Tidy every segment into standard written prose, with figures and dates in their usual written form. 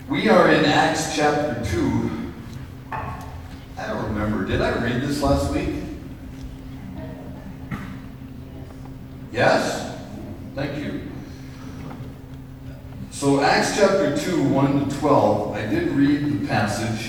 We are in Acts chapter 2. I don't remember. Did I read this last week? Yes? Thank you. So Acts chapter 2, 1 to 12, I did read the passage.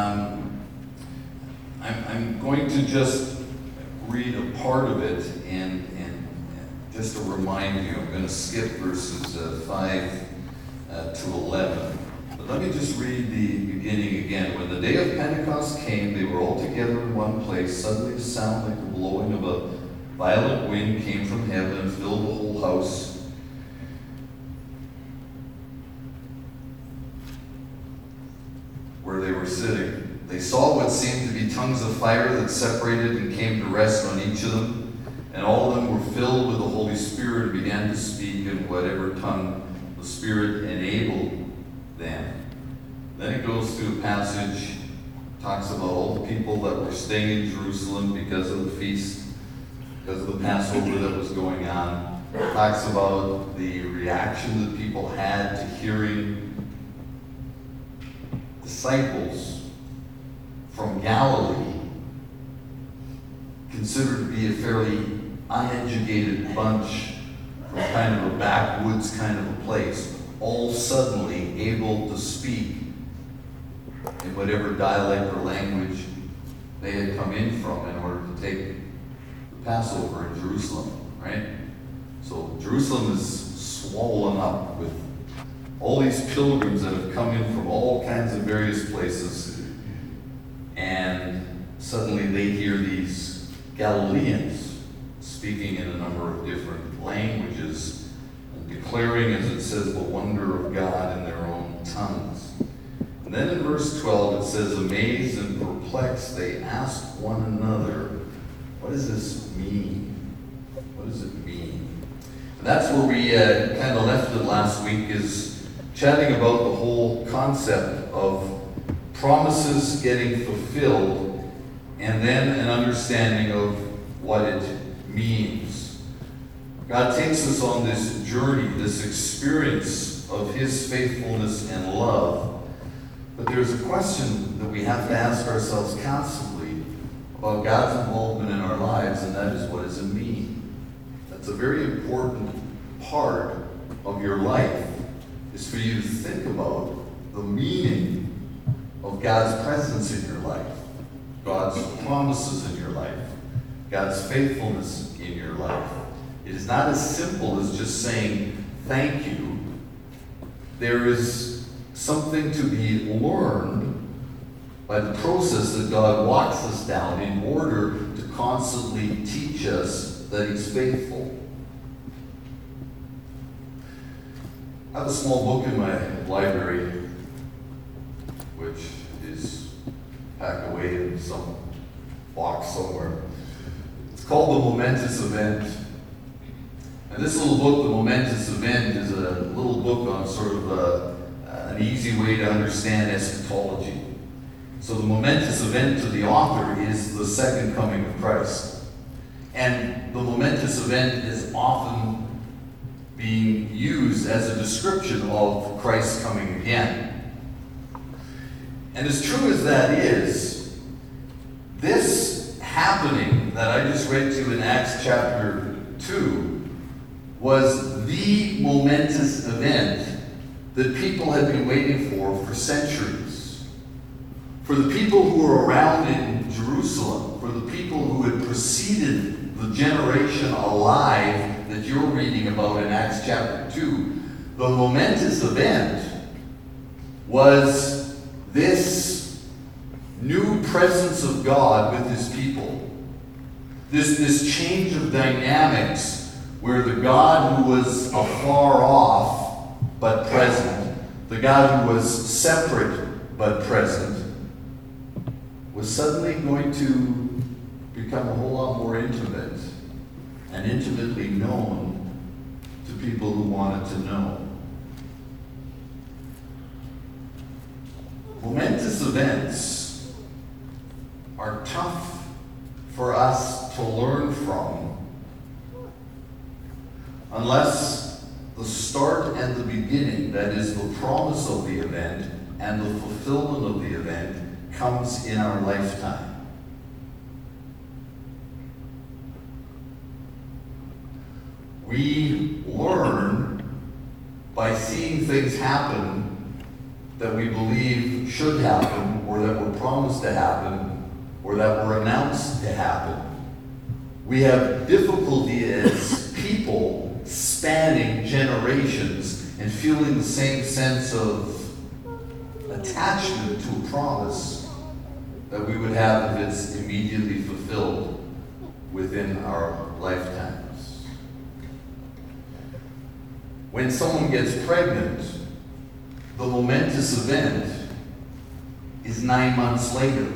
I'm going to just read a part of it and just to remind you, I'm going to skip verses 5 to 11. But let me just read the beginning again. When the day of Pentecost came, they were all together in one place. Suddenly a sound like the blowing of a violent wind came from heaven and filled the whole house. Where they were sitting. They saw what seemed to be tongues of fire that separated and came to rest on each of them. And all of them were filled with the Holy Spirit and began to speak in whatever tongue the Spirit enabled them. Then it goes through a passage, talks about all the people that were staying in Jerusalem because of the feast, because of the Passover that was going on. It talks about the reaction that people had to hearing disciples from Galilee, considered to be a fairly uneducated bunch from kind of a backwoods kind of a place, all suddenly able to speak in whatever dialect or language they had come in from in order to take the Passover in Jerusalem, right? So Jerusalem is swollen up with all these pilgrims that have come in from all kinds of various places, and suddenly they hear these Galileans speaking in a number of different languages and declaring, as it says, the wonder of God in their own tongues. And then in verse 12 it says, amazed and perplexed, they asked one another, what does this mean? What does it mean? And that's where we kind of left it last week, is chatting about the whole concept of promises getting fulfilled and then an understanding of what it means. God takes us on this journey, this experience of His faithfulness and love. But there's a question that we have to ask ourselves constantly about God's involvement in our lives, and that is, what does it mean? That's a very important part of your life, is for you to think about the meaning of God's presence in your life, God's promises in your life, God's faithfulness in your life. It is not as simple as just saying thank you. There is something to be learned by the process that God walks us down in order to constantly teach us that He's faithful. I have a small book in my library, which is packed away in some box somewhere. It's called The Momentous Event. And this little book, The Momentous Event, is a little book on sort of an easy way to understand eschatology. So the momentous event to the author is the second coming of Christ. And the momentous event is often being used as a description of Christ coming again. And as true as that is, this happening that I just read to you in Acts chapter 2 was the momentous event that people had been waiting for centuries. For the people who were around in Jerusalem, for the people who had preceded the generation alive that you're reading about in Acts chapter 2, the momentous event was this new presence of God with His people. This change of dynamics where the God who was afar off but present, the God who was separate but present, was suddenly going to become a whole lot more intimate and intimately known to people who wanted to know. Momentous events are tough for us to learn from unless the start and the beginning, that is the promise of the event, and the fulfillment of the event comes in our lifetime. We learn by seeing things happen that we believe should happen, or that were promised to happen, or that were announced to happen. We have difficulty as people spanning generations and feeling the same sense of attachment to a promise that we would have if it's immediately fulfilled within our lifetimes. When someone gets pregnant, the momentous event is 9 months later.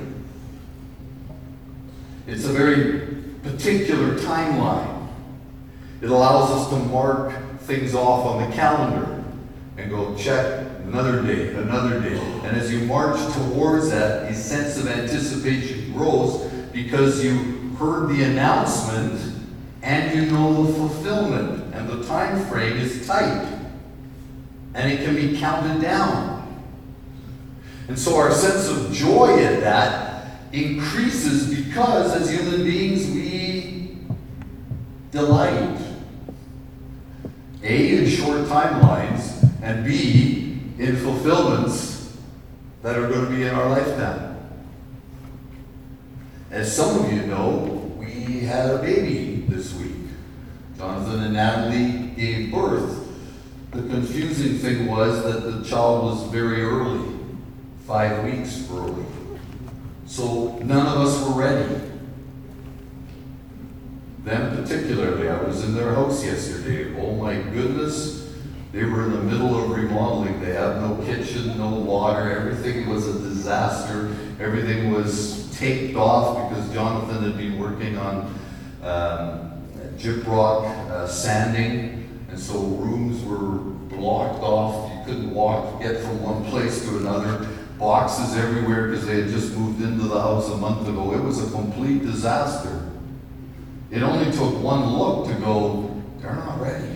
It's a very particular timeline. It allows us to mark things off on the calendar and go check another day, another day. And as you march towards that, a sense of anticipation grows because you heard the announcement and you know the fulfillment, and the time frame is tight and it can be counted down. And so our sense of joy at that increases because as human beings we delight, A, in short timelines, and B, in fulfillments that are going to be in our lifetime. As some of you know, we had a baby this week. Jonathan and Natalie gave birth. The confusing thing was that the child was very early, 5 weeks early. So none of us were ready. Them particularly, I was in their house yesterday. Oh my goodness, they were in the middle of remodeling. They have no kitchen, no water. Everything was a disaster. Everything was taped off because Jonathan had been working on gyprock sanding, and so rooms were blocked off. You couldn't get from one place to another. Boxes everywhere because they had just moved into the house a month ago. It was a complete disaster. It only took one look to go, they're not ready.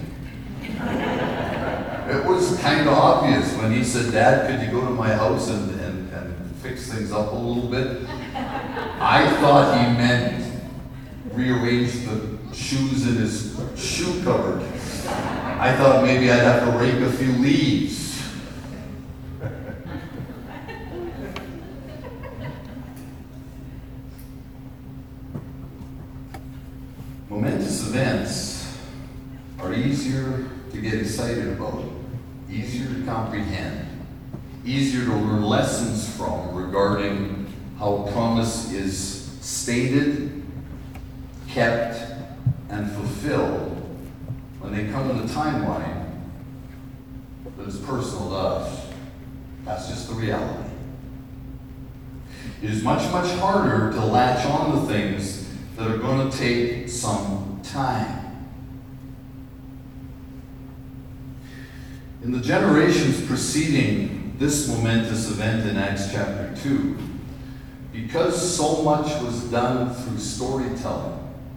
It was kind of obvious when he said, Dad, could you go to my house and fix things up a little bit? I thought he meant rearrange the shoes in his shoe cupboard. I thought maybe I'd have to rake a few leaves. Momentous events are easier to get excited about, easier to comprehend, easier to learn lessons from regarding how promise is stated, kept, and fulfilled when they come in a timeline that is personal to us. That's just the reality. It is much, much harder to latch on to things that are going to take some time. In the generations preceding this momentous event in Acts chapter 2, because so much was done through storytelling,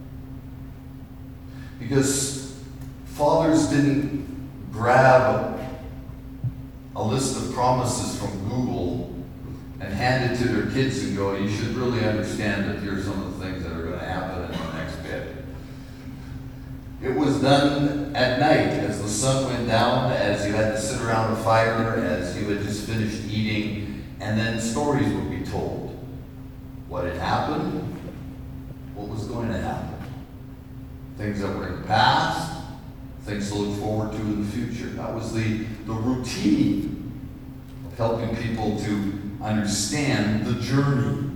because fathers didn't grab a list of promises from Google and hand it to their kids and go, you should really understand that here's some of the things that are going to happen in the next bit. It was done at night as the sun went down, as you had to sit around a fire, as you had just finished eating, and then stories would be told. What had happened, what was going to happen. Things that were in the past, things to look forward to in the future. That was the routine of helping people to understand the journey.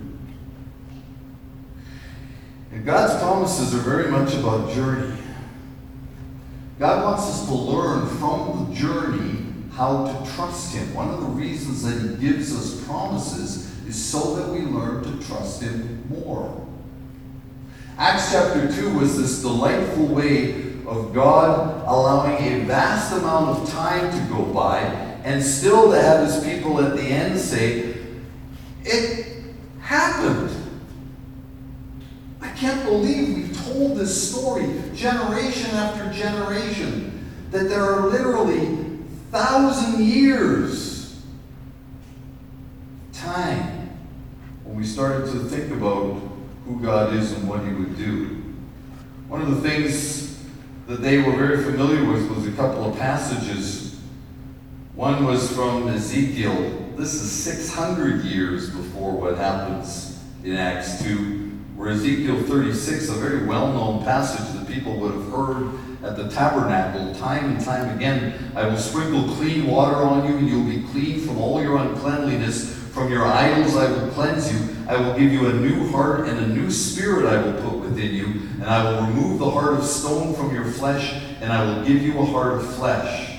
And God's promises are very much about journey. God wants us to learn from the journey how to trust Him. One of the reasons that He gives us promises is so that we learn to trust Him more. Acts chapter 2 was this delightful way of God allowing a vast amount of time to go by and still to have His people at the end say, it happened. I can't believe we've told this story generation after generation, that there are literally 1,000 years started to think about who God is and what he would do. One of the things that they were very familiar with was a couple of passages. One was from Ezekiel. This is 600 years before what happens in Acts 2, where Ezekiel 36, a very well-known passage that people would have heard at the tabernacle time and time again. I will sprinkle clean water on you, and you'll be clean from all your uncleanliness. From your idols I will cleanse you. I will give you a new heart, and a new spirit I will put within you. And I will remove the heart of stone from your flesh, and I will give you a heart of flesh.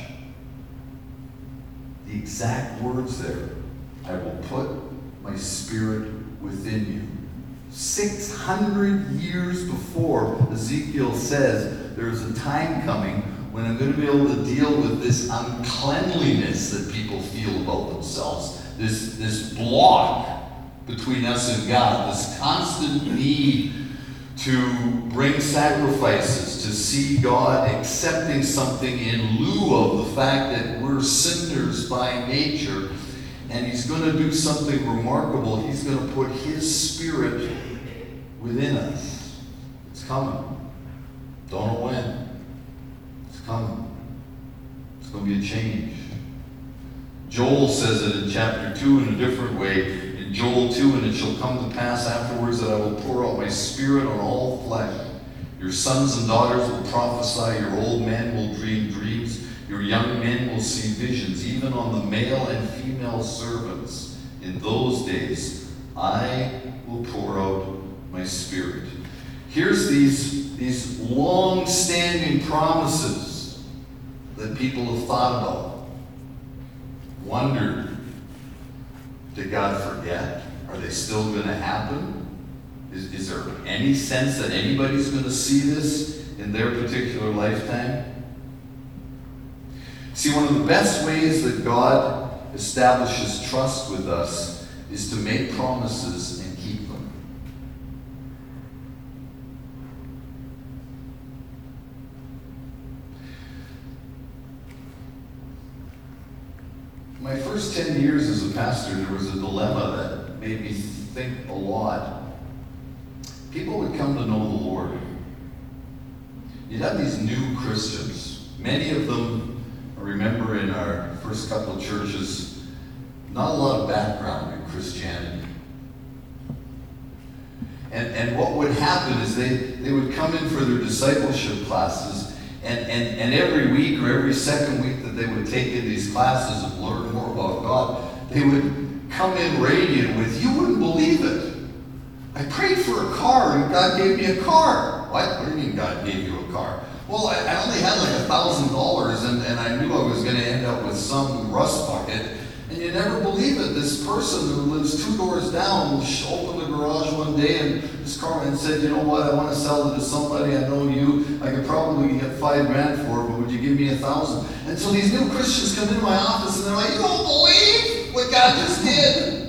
The exact words there. I will put my spirit within you. 600 years before, Ezekiel says there's a time coming when I'm going to be able to deal with this uncleanliness that people feel about themselves, this block between us and God, this constant need to bring sacrifices, to see God accepting something in lieu of the fact that we're sinners by nature. And he's going to do something remarkable. He's going to put his spirit within us. It's coming. Don't know when. It's coming. It's going to be a change. Joel says it in chapter 2 in a different way. In Joel 2, and it shall come to pass afterwards that I will pour out my spirit on all flesh. Your sons and daughters will prophesy. Your old men will dream dreams. Your young men will see visions, even on the male and female servants. In those days, I will pour out my spirit. Here's these long-standing promises that people have thought about, wondered, did God forget? Are they still going to happen? Is there any sense that anybody's going to see this in their particular lifetime? See, one of the best ways that God establishes trust with us is to make promises and keep them. My first 10 years as a pastor, there was a dilemma that made me think a lot. People would come to know the Lord. You'd have these new Christians. Many of them, I remember in our first couple of churches, not a lot of background in Christianity. And what would happen is they would come in for their discipleship classes, and every week or every second week that they would take in these classes and learn more about God, they would come in radiant with, you wouldn't believe it. I prayed for a car and God gave me a car. What do you mean God gave you a car? Well, I only had like $1,000 and I knew I was going to end up with some rust bucket. And you never believe it. This person who lives 2 doors down opened the garage one day and this car and said, you know what, I want to sell it to somebody, I know you, I could probably get $5,000 for it, but would you give me $1,000? And so these new Christians come into my office and they're like, you don't believe what God just did?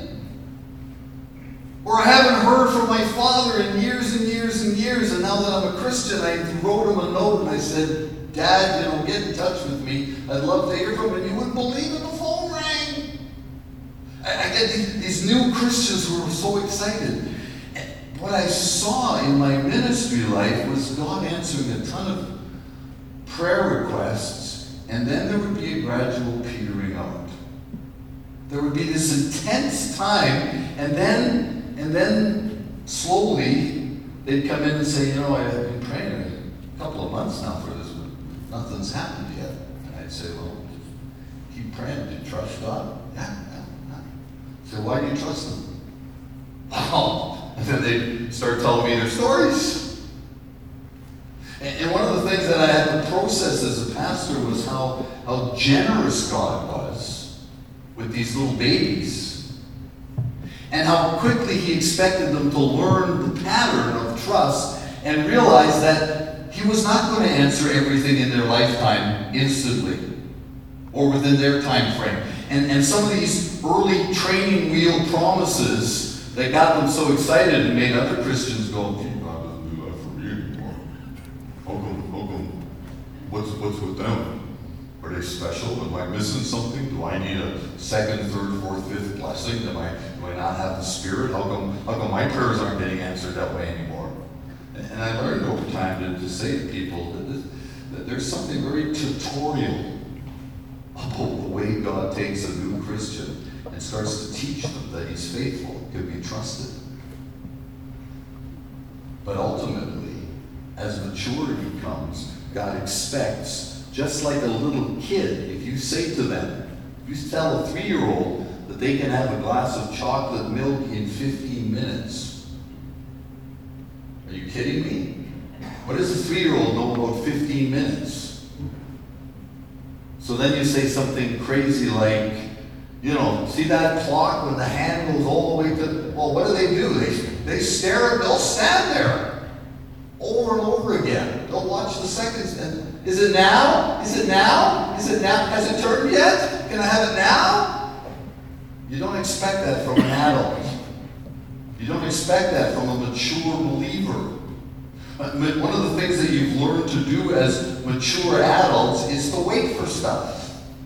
Or I haven't heard from my father in years and years and years, and now that I'm a Christian, I wrote him a note and I said, Dad, get in touch with me. I'd love to hear from him. And you wouldn't believe it, the phone rang. I get these new Christians who are so excited. And what I saw in my ministry life was God answering a ton of prayer requests, and then there would be a gradual petering out. There would be this intense time, and then slowly they'd come in and say, I've been praying a couple of months now for this, but nothing's happened yet. And I'd say, well, keep praying. Do you trust God? Yeah. So why do you trust him? Wow. And then they'd start telling me their stories. And one of the things that I had to process as a pastor was how generous God was with these little babies. And how quickly he expected them to learn the pattern of trust and realize that he was not going to answer everything in their lifetime instantly or within their time frame. And some of these early training wheel promises that got them so excited and made other Christians go, God doesn't do that for me anymore. How come? What's with them? Are they special? Am I missing something? Do I need a second, third, fourth, fifth blessing? Do I not have the Spirit? How come my prayers aren't getting answered that way anymore? And I learned over time to say to people that there's something very tutorial about the way God takes a new Christian and starts to teach them that he's faithful, can be trusted. But ultimately, as maturity comes, God expects, just like a little kid, if you say to them, if you tell a 3-year-old that they can have a glass of chocolate milk in 15 minutes. Are you kidding me? What does a 3-year-old know about 15 minutes? So then you say something crazy like, see that clock when the hand goes all the way to, well, what do? They stare, they'll stand there over and over again. They'll watch the seconds. And is it now? Is it now? Is it now? Has it turned yet? Can I have it now? You don't expect that from an adult. You don't expect that from a mature believer. One of the things that you've learned to do as mature adults is to wait for stuff.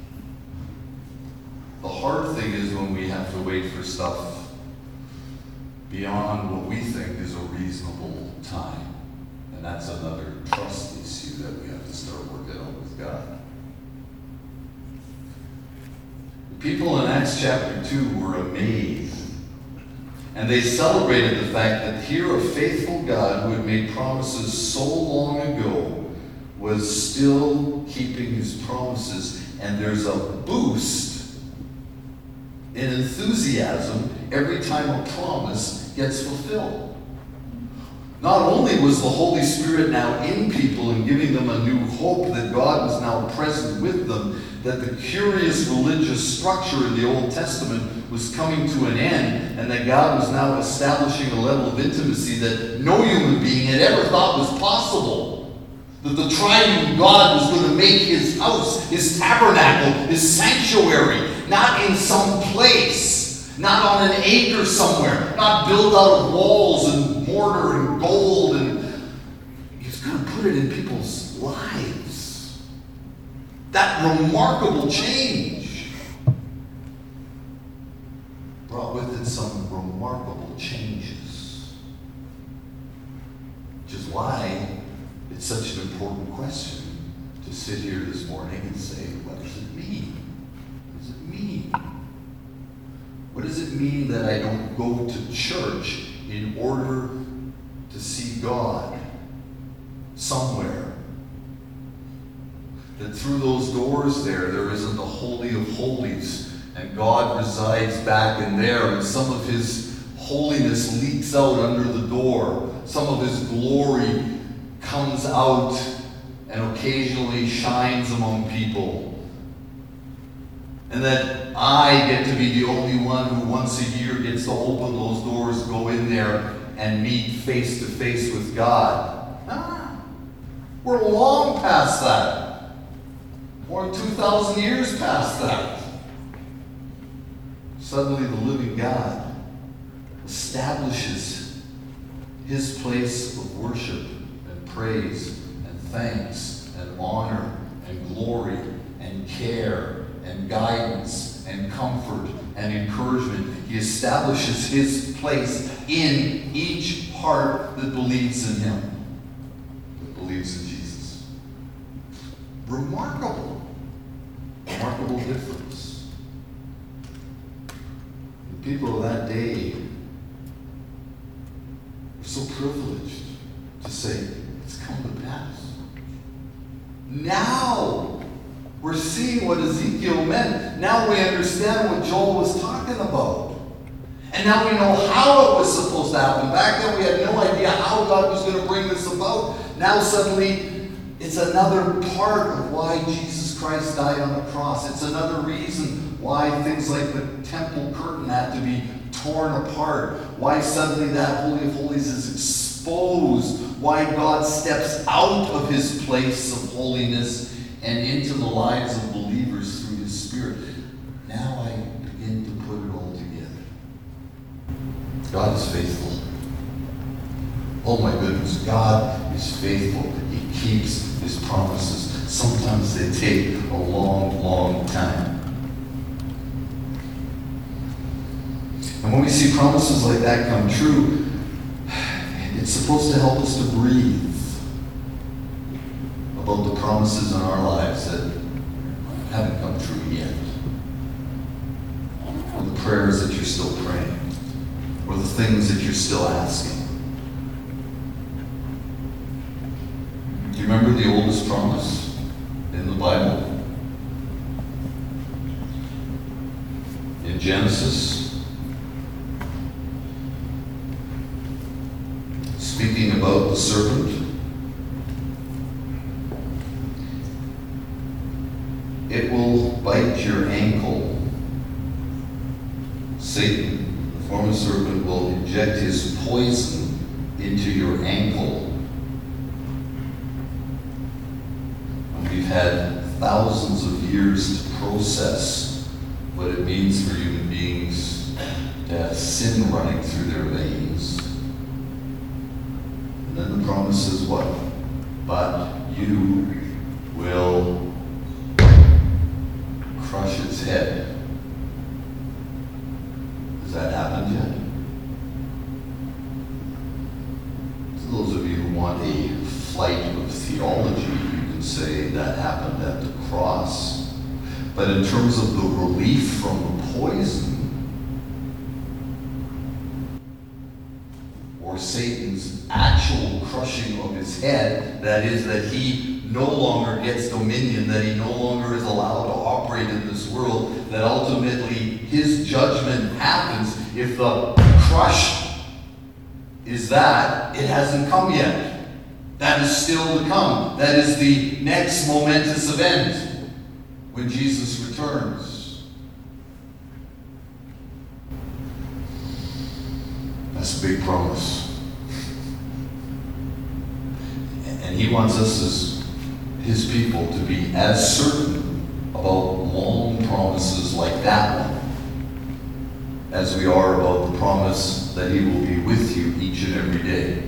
The hard thing is when we have to wait for stuff beyond what we think is a reasonable time. And that's another trust issue that we have to start working on with God. The people in Acts chapter 2 were amazed. And they celebrated the fact that here a faithful God who had made promises so long ago was still keeping his promises. And there's a boost in enthusiasm every time a promise gets fulfilled. Not only was the Holy Spirit now in people and giving them a new hope that God was now present with them, that the curious religious structure in the Old Testament was coming to an end, and that God was now establishing a level of intimacy that no human being had ever thought was possible. That the triune God was going to make his house, his tabernacle, his sanctuary, not in some place, not on an acre somewhere, not built out of walls and mortar and gold, and he's going to put it in people's lives. That remarkable change brought with it some remarkable changes. Which is why it's such an important question to sit here this morning and say, what does it mean? What does it mean? What does it mean that I don't go to church in order to see God somewhere? That through those doors there isn't the Holy of Holies, and God resides back in there, and some of his holiness leaks out under the door. Some of his glory comes out and occasionally shines among people. And that I get to be the only one who once a year gets to open those doors, go in there, and meet face to face with God. We're long past that. More than 2,000 years past that. Suddenly the living God establishes his place of worship and praise and thanks and honor and glory and care and guidance and comfort and encouragement. He establishes his place in each heart that believes in him, that believes in Jesus. Remarkable difference. The people of that day were so privileged to say, it's come to pass. Now we're seeing what Ezekiel meant. Now we understand what Joel was talking about. And now we know how it was supposed to happen. Back then we had no idea how God was going to bring this about. Now suddenly it's another part of why Jesus Christ died on the cross. It's another reason why things like the temple curtain had to be torn apart. Why suddenly that Holy of Holies is exposed. Why God steps out of his place of holiness and into the lives of believers through his Spirit. Now I begin to put it all together. God is faithful. Oh my goodness, God is faithful. He keeps his promises. Sometimes they take a long, long time. And when we see promises like that come true, it's supposed to help us to breathe about the promises in our lives that haven't come true yet. Or the prayers that you're still praying. Or the things that you're still asking. Do you remember the oldest promise in the Bible? In Genesis, speaking about the serpent, it will bite your ankle. Satan, the former serpent, will inject his poison into your ankle. And we've had thousands of years to process what it means for human beings to have sin running through their veins. And then the promise is what? But you will crush its head. Has that happened yet? To those of you who want a flight of theology, you can say that happened at the cross. But in terms of the relief from the poison, or Satan's actual crushing of his head, that is, that he no longer gets dominion, that he no longer is allowed to operate in this world, that ultimately his judgment happens. If the crush is that, it hasn't come yet. That is still to come. That is the next momentous event when Jesus returns. That's a big promise. And he wants us as his people to be as certain about long promises like that one as we are about the promise that he will be with you each and every day.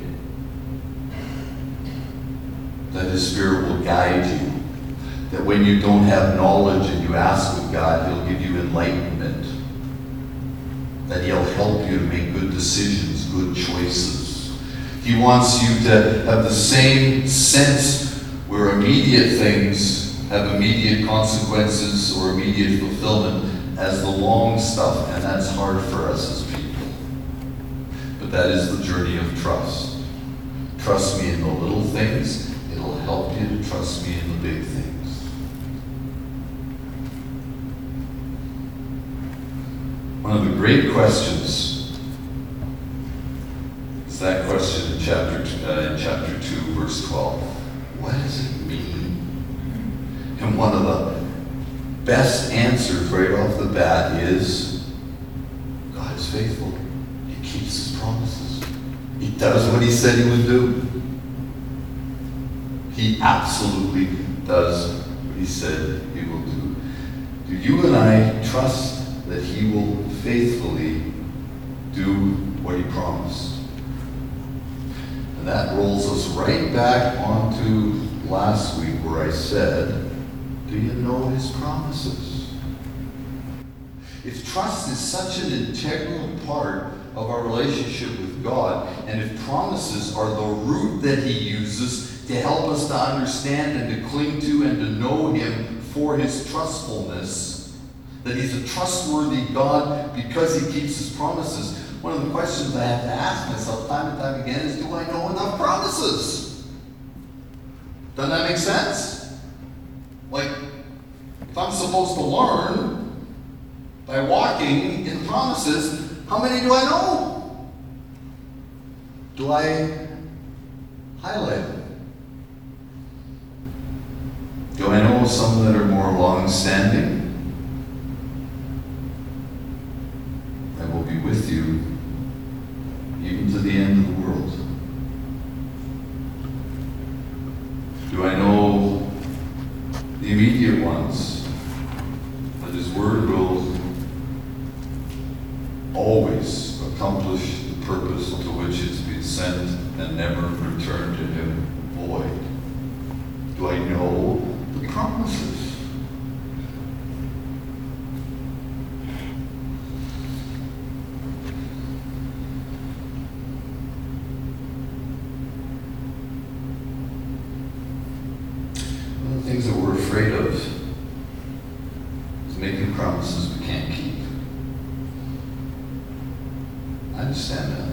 That his Spirit will guide you. That when you don't have knowledge and you ask of God, he'll give you enlightenment. That he'll help you to make good decisions, good choices. He wants you to have the same sense where immediate things have immediate consequences or immediate fulfillment as the long stuff, and that's hard for us as people. But that is the journey of trust. Trust me in the little things. It'll help you to trust me in the big things. One of the great questions is that question in chapter 2, verse 12. What does it mean? And one of the best answers right off the bat is God is faithful. He keeps his promises. He does what he said he would do. He absolutely does what he said he will do. Do you and I trust that he will faithfully do what he promised? And that rolls us right back onto last week where I said, do you know his promises? If trust is such an integral part of our relationship with God, and if promises are the root that he uses to help us to understand and to cling to and to know him for his trustfulness, that he's a trustworthy God because he keeps his promises, one of the questions I have to ask myself time and time again is, do I know enough promises? Doesn't that make sense? Like, if I'm supposed to learn by walking in promises, how many do I know? Do I highlight them? Do I know some that are more long-standing? I will be with you even to the end of the world. Do I know the immediate ones, that his word will always accomplish the purpose to which it's been sent and never return to him void? Do I know promises. One of the things that we're afraid of is making promises we can't keep. I understand that.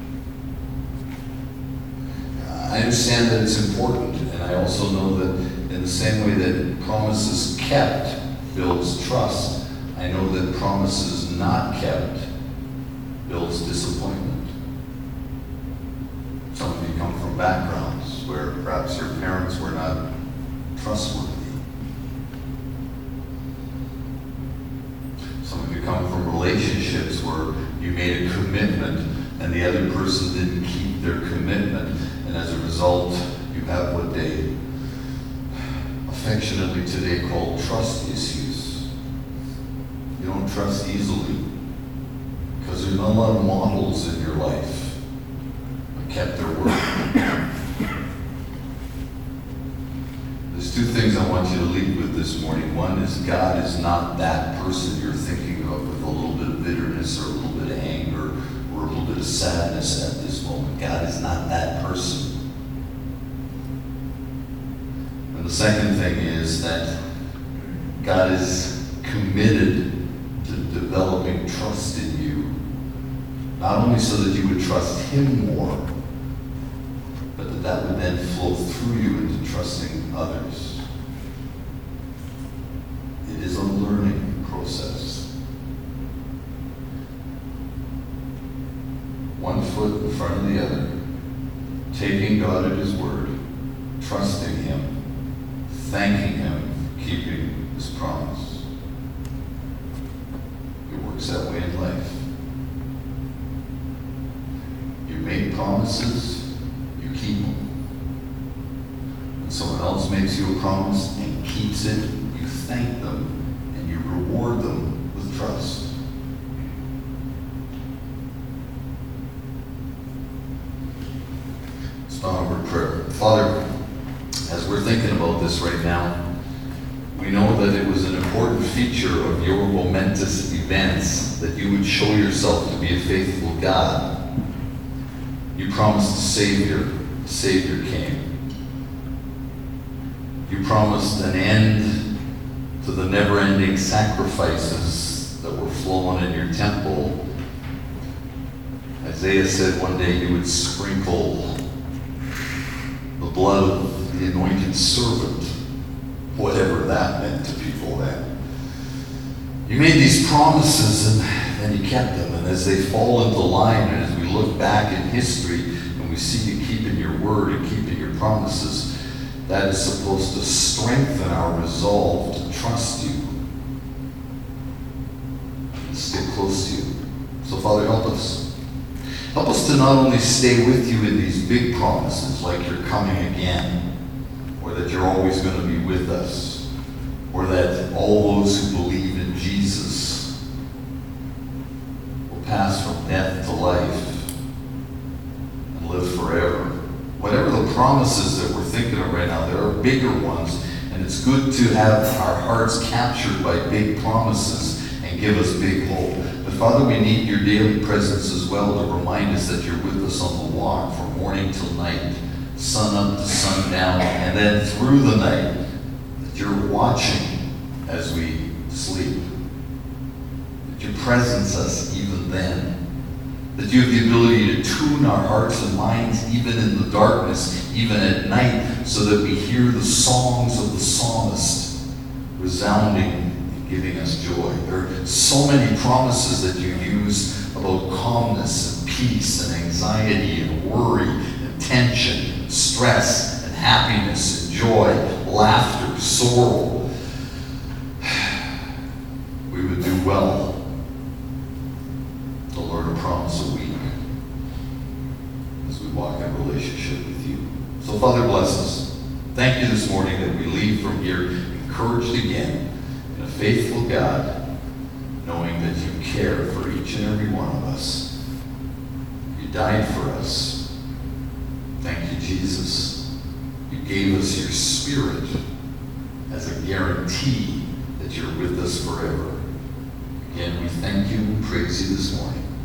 I understand that it's important, and I also know that in the same way that promises kept builds trust, I know that promises not kept builds disappointment. Some of you come from backgrounds where perhaps your parents were not trustworthy. Some of you come from relationships where you made a commitment and the other person didn't keep their commitment, and as a result, you have what they affectionately today call trust issues. You don't trust easily because there's not a lot of models in your life that kept their word. There's two things I want you to leave with this morning. One is God is not that person you're thinking of with a little bit of bitterness or a little bit of anger or a little bit of sadness at this moment. God is not that person. And the second thing is that God is committed to developing trust in you, not only so that you would trust Him more, but that would then flow through you into trusting others. It is a learning process. One foot in front of the other, taking God at His word, trusting Him, thanking Him for keeping His promise. It works that way in life. You make promises, you keep them. When someone else makes you a promise and keeps it, you thank them and you reward them with trust. Let's bow over prayer. Father, as we're thinking about this right now, we know that it was an important feature of your momentous events that you would show yourself to be a faithful God. You promised a Savior. The Savior came. You promised an end to the never-ending sacrifices that were flowing in your temple. Isaiah said one day you would sprinkle the blood of the anointed servant, whatever that meant to people then. You made these promises and you kept them, and as they fall into line, and as we look back in history and we see you keeping your word and keeping your promises, that is supposed to strengthen our resolve to trust you and stay close to you. So Father, help us. Help us to not only stay with you in these big promises, like you're coming again, or that you're always going to be with us, or that all those who believe in Jesus will pass from death to life and live forever. Whatever the promises that we're thinking of right now, there are bigger ones, and it's good to have our hearts captured by big promises and give us big hope. But Father, we need your daily presence as well to remind us that you're with us on the walk from morning till night, sun up to sundown, and then through the night, that you're watching as we sleep, that you presence us even then, that you have the ability to tune our hearts and minds even in the darkness, even at night, so that we hear the songs of the psalmist resounding and giving us joy. There are so many promises that you use about calmness and peace and anxiety and worry and tension and stress and happiness and joy, laughter, sorrow. We would do well to learn a promise a week as we walk in relationship with you. So Father, bless us. Thank you this morning that we leave from here encouraged again in a faithful God, knowing that you care for each and every one of us. You died for us. Thank you, Jesus. You gave us your Spirit as a guarantee that you're with us forever. Again, we thank you and praise you this morning.